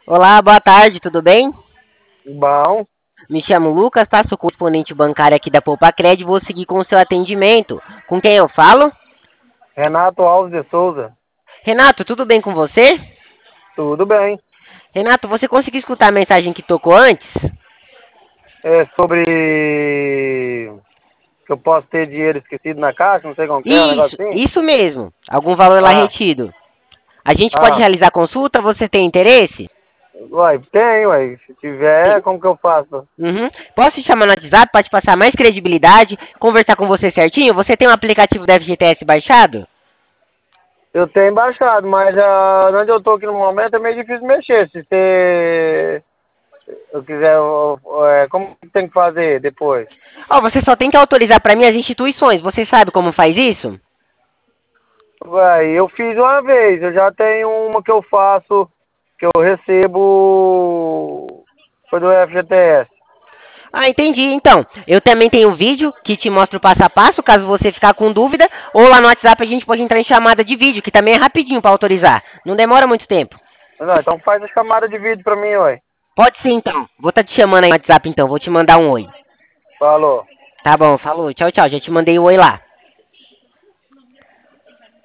Olá, boa tarde, tudo bem? Bom, Me chamo Lucas, tá? Sou correspondente bancário aqui da Poupa Cred. Vou seguir com o seu atendimento. Com quem eu falo? Renato Alves de Souza, Renato, tudo bem com você? tudo bem. Renato, você conseguiu escutar a mensagem que tocou antes? É sobre que eu posso ter dinheiro esquecido na caixa, não sei como que é, um negócio assim? Isso mesmo. Algum valor lá Ah, retido. A gente pode ah, realizar consulta? Você tem interesse? uai, tem, uai. Se tiver, Tem. como que eu faço? Uhum. Posso te chamar no WhatsApp para te passar mais credibilidade, conversar com você certinho? Você tem um aplicativo da FGTS baixado? Eu tenho baixado, mas onde eu tô aqui no momento é meio difícil mexer. Se você eu quiser, como que tem que fazer depois? Ó, você só tem que autorizar para mim as instituições. Você sabe como faz isso? Uai, eu fiz uma vez, eu já tenho uma que eu faço, que eu recebo, foi do FGTS. Ah, entendi. Então, eu também tenho um vídeo que te mostra o passo a passo, caso você ficar com dúvida, ou lá no WhatsApp a gente pode entrar em chamada de vídeo, que também é rapidinho para autorizar. Não demora muito tempo. Não, então faz a chamada de vídeo pra mim, ué. Pode ser então. Vou estar te chamando aí no WhatsApp então, vou te mandar um oi. Falou. Tá bom, falou. Tchau, tchau. Já te mandei o oi lá.